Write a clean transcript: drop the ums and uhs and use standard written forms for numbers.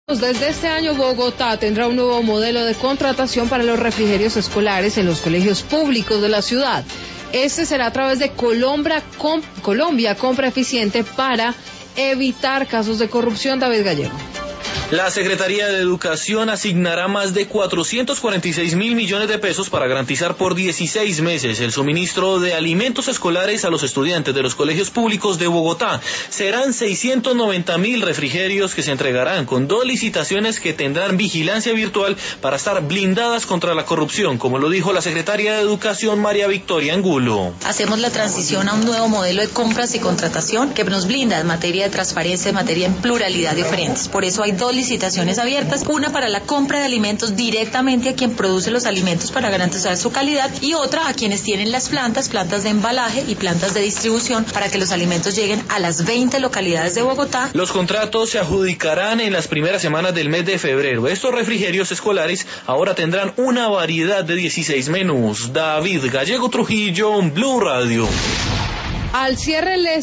Desde este año, Bogotá tendrá un nuevo modelo de contratación para los refrigerios escolares en los colegios públicos de la ciudad. Este será a través de Colombia Compra Eficiente para evitar casos de corrupción. David Gallego. La Secretaría de Educación asignará más de 446.000 millones de pesos para garantizar por 16 meses el suministro de alimentos escolares a los estudiantes de los colegios públicos de Bogotá. Serán 690.000 refrigerios que se entregarán con 2 licitaciones que tendrán vigilancia virtual para estar blindadas contra la corrupción, como lo dijo la Secretaria de Educación María Victoria Angulo. Hacemos la transición a un nuevo modelo de compras y contratación que nos blinda en materia de transparencia, en materia de pluralidad de oferentes. Por eso hay 2 licitaciones abiertas, una para la compra de alimentos directamente a quien produce los alimentos para garantizar su calidad y otra a quienes tienen las plantas de embalaje y plantas de distribución para que los alimentos lleguen a las 20 localidades de Bogotá. Los contratos se adjudicarán en las primeras semanas del mes de febrero. Estos refrigerios escolares ahora tendrán una variedad de 16 menús. David Gallego Trujillo, Blue Radio. Al cierre